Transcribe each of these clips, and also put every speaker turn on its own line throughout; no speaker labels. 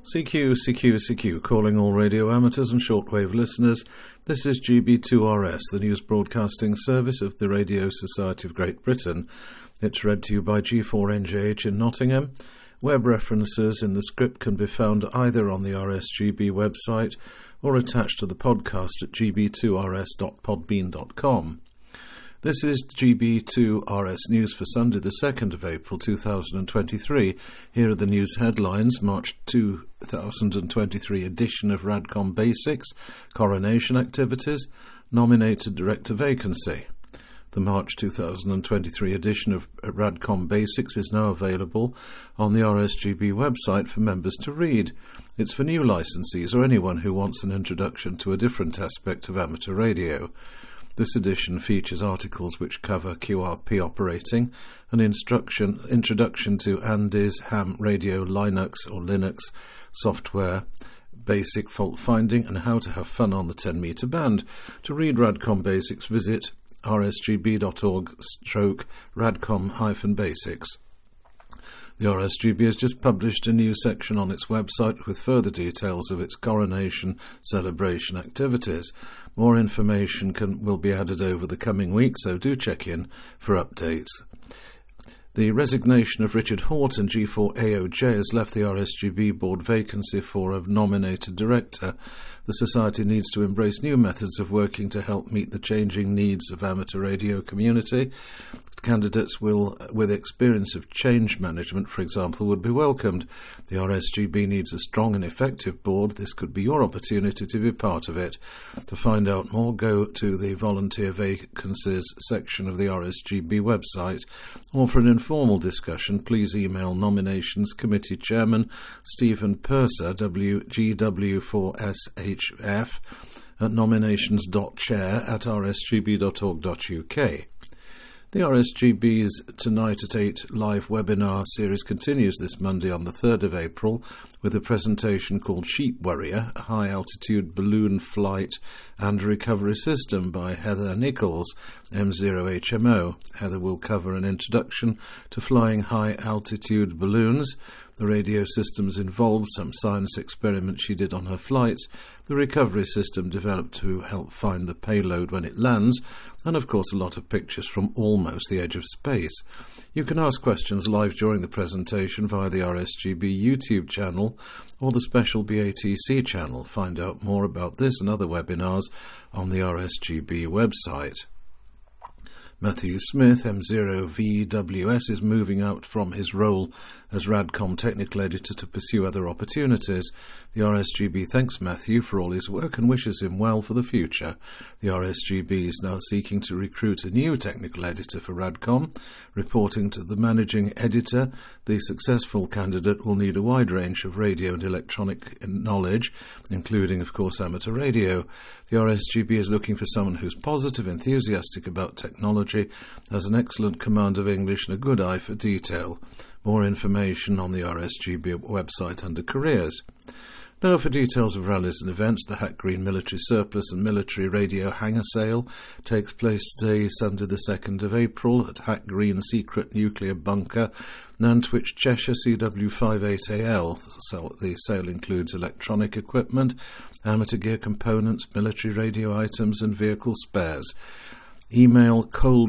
CQ, calling all radio amateurs and shortwave listeners. This is GB2RS, the news broadcasting service of the Radio Society of Great Britain. It's read to you by G4NJH in Nottingham. Web references in the script can be found either on the RSGB website or attached to the podcast at gb2rs.podbean.com. This is GB2RS News for Sunday, the 2nd of April 2023. Here are the news headlines. March 2023 edition of Radcom Basics, coronation activities, nominated director vacancy. The March 2023 edition of Radcom Basics is now available on the RSGB website for members to read. It's for new licensees or anyone who wants an introduction to a different aspect of amateur radio. This edition features articles which cover QRP operating, an introduction to Andes ham radio Linux or Linux software, basic fault finding, and how to have fun on the 10-meter band. To read Radcom Basics, visit rsgb.org/radcom-basics. The RSGB has just published a new section on its website with further details of its coronation celebration activities. More information will be added over the coming week, so do check in for updates. The resignation of Richard Horton, G4AOJ, has left the RSGB board vacancy for a nominated director. The Society needs to embrace new methods of working to help meet the changing needs of amateur radio community. Candidates with experience of change management, for example, would be welcomed. The RSGB needs a strong and effective board. This could be your opportunity to be part of it. To find out more, go to the volunteer vacancies section of the RSGB website, or for an informal discussion, please email Nominations Committee Chairman Stephen Purser, WGW4SHF, at nominations.chair@rsgb.org.uk. The RSGB's Tonight at 8 live webinar series continues this Monday on the 3rd of April with a presentation called Sheep Warrior, a high-altitude balloon flight and recovery system by Heather Nichols, M0HMO. Heather will cover an introduction to flying high-altitude balloons, the radio systems involved, some science experiments she did on her flights, the recovery system developed to help find the payload when it lands, and of course a lot of pictures from almost the edge of space. You can ask questions live during the presentation via the RSGB YouTube channel or the special BATC channel. Find out more about this and other webinars on the RSGB website. Matthew Smith, M0VWS, is moving out from his role as Radcom Technical Editor to pursue other opportunities. The RSGB thanks Matthew for all his work and wishes him well for the future. The RSGB is now seeking to recruit a new technical editor for Radcom. Reporting to the managing editor, the successful candidate will need a wide range of radio and electronic knowledge, including, of course, amateur radio. The RSGB is looking for someone who's positive, enthusiastic about technology, has an excellent command of English and a good eye for detail. More information on the RSGB website under Careers. Now for details of rallies and events, the Hack Green Military Surplus and Military Radio Hangar Sale takes place today, Sunday the 2nd of April, at Hack Green Secret Nuclear Bunker, Nantwich, Cheshire, CW58AL. So the sale includes electronic equipment, amateur gear components, military radio items and vehicle spares. Email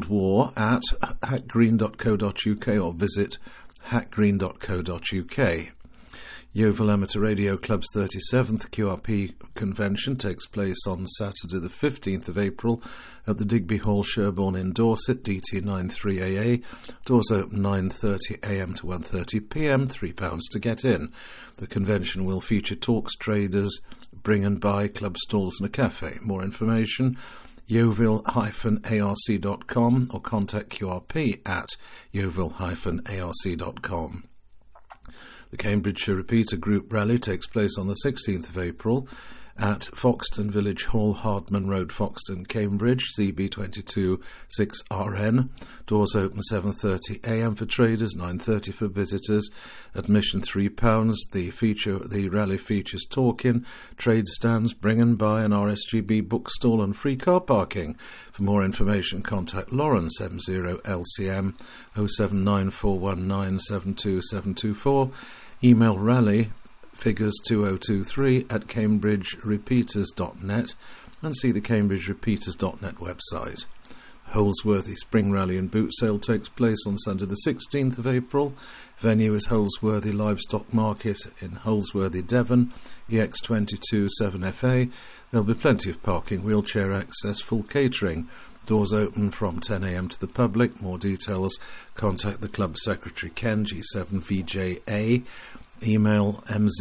coldwar@hackgreen.co.uk or visit hackgreen.co.uk. Yeovil Amateur Radio Club's 37th QRP convention takes place on Saturday the 15th of April at the Digby Hall, Sherborne in Dorset, DT93AA. Doors open 9:30am to 1:30pm, £3 to get in. The convention will feature talks, traders, bring and buy, club stalls and a cafe. More information, yeovil-arc.com or contact QRP at yeovil-arc.com. The Cambridgeshire Repeater Group Rally takes place on the 16th of April at Foxton Village Hall, Hardman Road, Foxton, Cambridge, CB22 6RN. Doors open 7:30am for traders, 9:30 for visitors. Admission £3. The rally features talk-in, trade stands, bring and buy, an RSGB bookstall and free car parking. For more information, contact Lawrence, M0LCM 07941972724. Email rally figures 2023 at cambridgerepeaters.net and see the cambridgerepeaters.net website. Holsworthy Spring Rally and Boot Sale takes place on Sunday the 16th of April. Venue is Holsworthy Livestock Market in Holsworthy, Devon, EX22 7FA. There'll be plenty of parking, wheelchair access, full catering. Doors open from 10 a.m. to the public. More details, contact the club secretary Ken, G7VJA. Email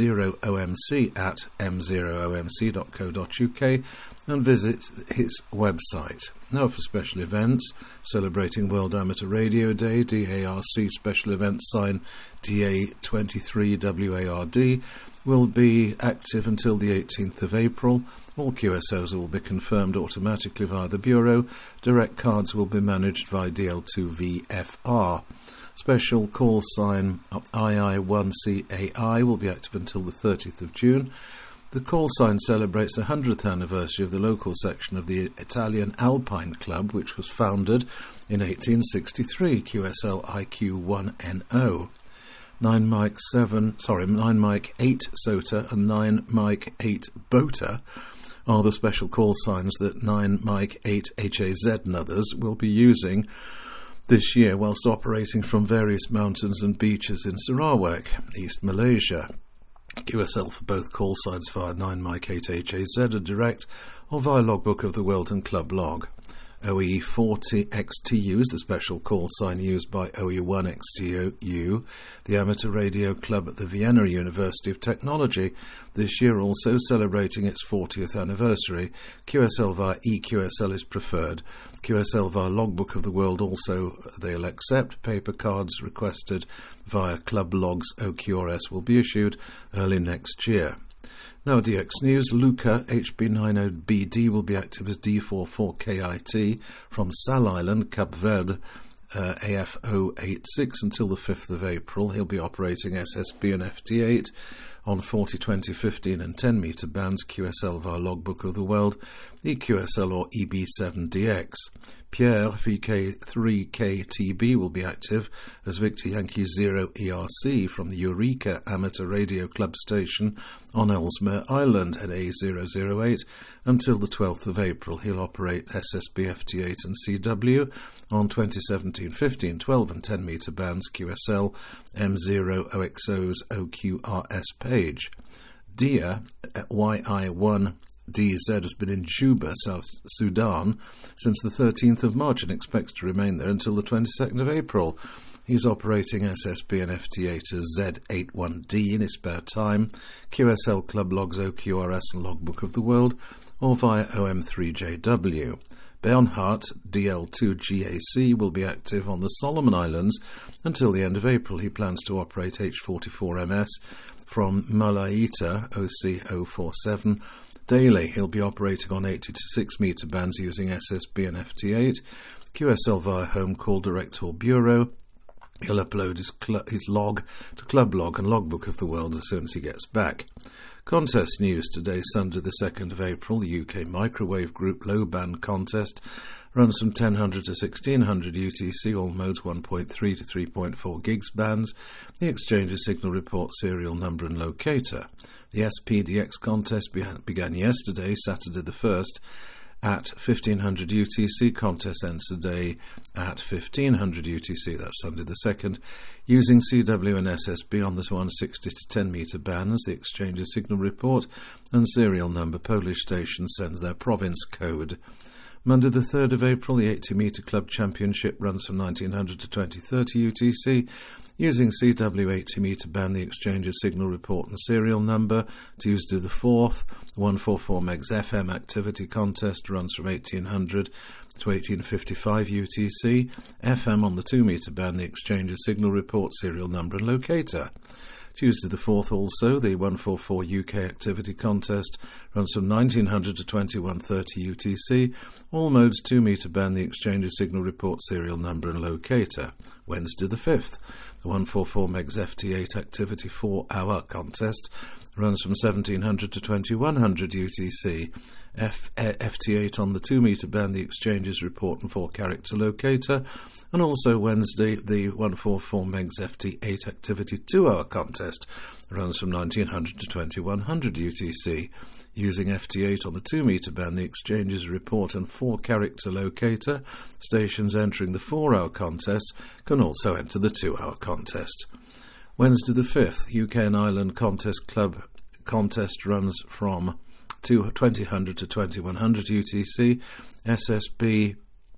m0omc@m0omc.co.uk and visit his website. Now for special events, celebrating World Amateur Radio Day, DARC special event sign DA23WARD will be active until the 18th of April. All QSOs will be confirmed automatically via the Bureau. Direct cards will be managed via DL2VFR. Special call sign II1CAI will be active until the 30th of June. The call sign celebrates the 100th anniversary of the local section of the Italian Alpine Club, which was founded in 1863, QSL IQ1NO. 9 Mike 8 SOTA and 9 Mike 8 BOTA are the special call signs that 9 Mike 8 HAZ and others will be using this year whilst operating from various mountains and beaches in Sarawak, East Malaysia. QSL for both call signs via 9 Mike 8 HAZ are direct or via logbook of the Wilton Club log. OE40XTU is the special call sign used by OE1XTU, the amateur radio club at the Vienna University of Technology, this year also celebrating its 40th anniversary. QSL via EQSL is preferred. QSL via Logbook of the World also they'll accept. Paper cards requested via Club Logs OQRS will be issued early next year. Now DX News, Luca HB90BD will be active as D44KIT from Sal Island, Cape Verde, AF086 until the 5th of April. He'll be operating SSB and FT8 on 40, 20, 15 and 10 metre bands, QSL via Logbook of the World, EQSL or EB7DX. Pierre VK3KTB will be active as Victor Yankee 0 ERC from the Eureka Amateur Radio Club station on Ellesmere Island at A008 until the 12th of April. He'll operate SSB, FT8 and CW on 2017, 15, 12 and 10 metre bands, QSL M0OXO's OQRS page. DIA YI1 DZ has been in Juba, South Sudan, since the 13th of March and expects to remain there until the 22nd of April. He's operating SSB and FT8 as Z81D in his spare time, QSL Club Logs OQRS and Logbook of the World, or via OM3JW. Bernhardt DL2GAC will be active on the Solomon Islands until the end of April. He plans to operate H44MS from Malaita OC047 daily. He'll be operating on 80 to 6 metre bands using SSB and FT8, QSL via Home Call Direct or Bureau. He'll upload his log to Club Log and Logbook of the World as soon as he gets back. Contest news today, Sunday the 2nd of April. The UK Microwave Group Low Band Contest runs from 1000 to 1600 UTC, all modes 1.3 to 3.4 gigs bands. The exchange's signal report, serial number and locator. The SPDX contest began yesterday, Saturday the 1st, at 1500 UTC. Contest ends today at 1500 UTC, that's Sunday the 2nd, using CW and SSB on the 160 to 10 metre bands. The exchange's signal report and serial number. Polish station sends their province code. Monday the 3rd of April, the 80 metre club championship runs from 1900 to 2030 UTC. Using CW 80 metre band, the exchange's signal report and serial number. Tuesday the 4th, 144 megs FM activity contest runs from 1800 to 1855 UTC. FM on the 2 metre band, the exchange's signal report, serial number and locator. Tuesday the 4th also, the 144 UK activity contest runs from 1900 to 2130 UTC. All modes 2 metre band, the exchange's signal report, serial number and locator. Wednesday the 5th, the 144 megs FT8 activity 4-hour contest runs from 1700 to 2100 UTC. FT8 on the 2 metre band, the exchanges report and 4-character locator. And also Wednesday, the 144 megs FT8 activity 2-hour contest runs from 1900 to 2100 UTC. Using FT8 on the 2 metre band, the exchanges report and 4-character locator. Stations entering the 4-hour contest can also enter the 2-hour contest. Wednesday the 5th, UK and Ireland Contest Club contest runs from 2000 to 2100 UTC. SSB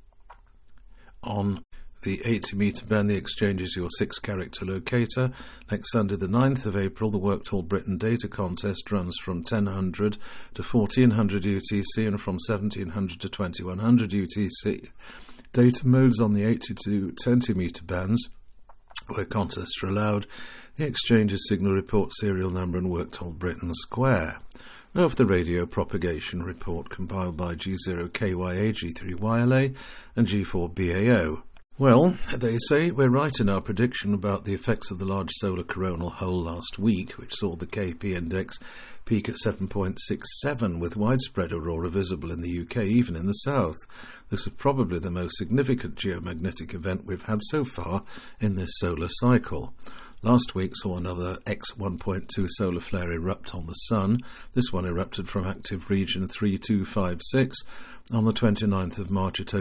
on the 80 metre band, the exchange is your 6-character locator. Next Sunday the 9th of April, the Worked All Britain Data Contest runs from 1000 to 1400 UTC and from 1700 to 2100 UTC. Data modes on the 80 to 20 metre bands, where contests are allowed. The exchange's signal report, serial number and Worked All Britain Square. Now for the radio propagation report compiled by G0KYA, G3YLA and G4BAO. Well, they say we're right in our prediction about the effects of the large solar coronal hole last week, which saw the KP index peak at 7.67 with widespread aurora visible in the UK, even in the south. This is probably the most significant geomagnetic event we've had so far in this solar cycle. Last week saw another X1.2 solar flare erupt on the Sun. This one erupted from active region 3256 on the 29th of March at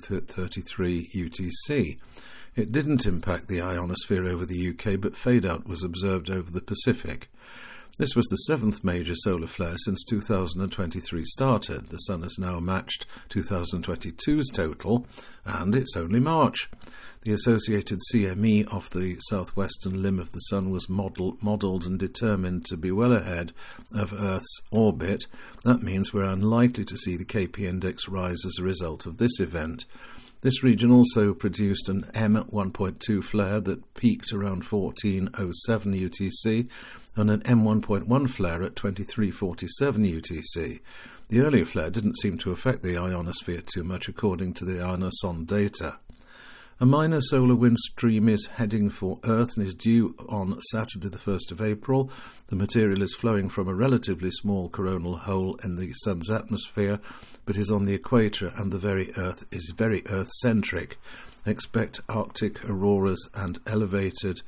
02:33 UTC. It didn't impact the ionosphere over the UK, but fade-out was observed over the Pacific. This was the 7th major solar flare since 2023 started. The Sun has now matched 2022's total, and it's only March. The associated CME off the southwestern limb of the Sun was modelled and determined to be well ahead of Earth's orbit. That means we're unlikely to see the KP index rise as a result of this event. This region also produced an M1.2 flare that peaked around 1407 UTC and an M1.1 flare at 2347 UTC. The earlier flare didn't seem to affect the ionosphere too much, according to the Ionoson data. A minor solar wind stream is heading for Earth and is due on Saturday the 1st of April. The material is flowing from a relatively small coronal hole in the Sun's atmosphere, but is on the equator and the very Earth is very Earth-centric. Expect Arctic auroras and an elevated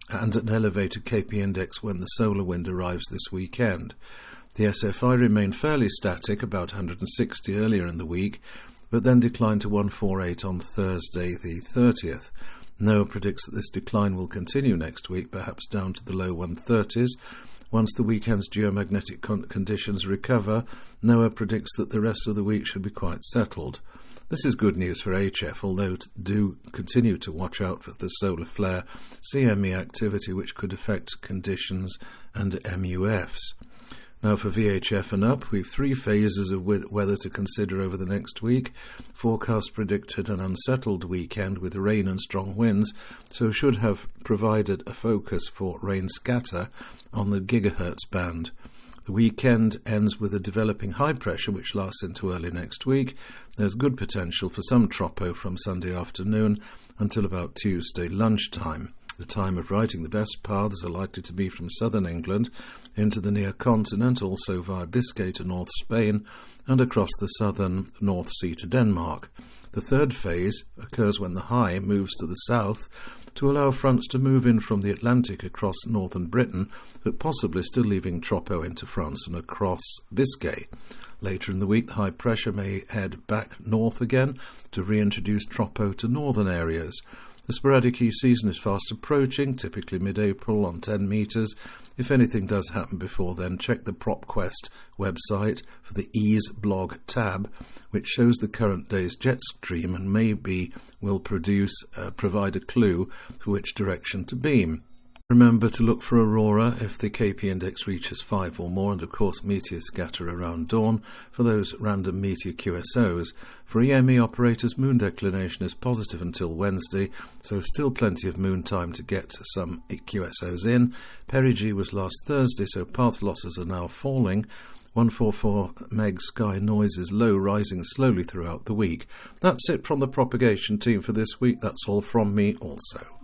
KP index when the solar wind arrives this weekend. The SFI remained fairly static, about 160 earlier in the week, but then declined to 148 on Thursday the 30th. NOAA predicts that this decline will continue next week, perhaps down to the low 130s. Once the weekend's geomagnetic conditions recover, NOAA predicts that the rest of the week should be quite settled. This is good news for HF, although do continue to watch out for the solar flare CME activity, which could affect conditions and MUFs. Now for VHF and up, we've 3 phases of weather to consider over the next week. Forecast predicted an unsettled weekend with rain and strong winds, so should have provided a focus for rain scatter on the gigahertz band. The weekend ends with a developing high pressure which lasts into early next week. There's good potential for some tropo from Sunday afternoon until about Tuesday lunchtime. The time of writing, the best paths are likely to be from southern England into the near continent, also via Biscay to North Spain and across the southern North Sea to Denmark. The third phase occurs when the high moves to the south to allow fronts to move in from the Atlantic across northern Britain, but possibly still leaving tropo into France and across Biscay. Later in the week, the high pressure may head back north again to reintroduce tropo to northern areas. The sporadic E-season is fast approaching, typically mid-April on 10 metres. If anything does happen before then, check the PropQuest website for the Ease blog tab, which shows the current day's jet stream and maybe will provide a clue for which direction to beam. Remember to look for aurora if the KP index reaches 5 or more, and of course meteor scatter around dawn for those random meteor QSOs. For EME operators, moon declination is positive until Wednesday, so still plenty of moon time to get some QSOs in. Perigee was last Thursday, so path losses are now falling. 144 meg sky noise is low, rising slowly throughout the week. That's it from the propagation team for this week. That's all from me also.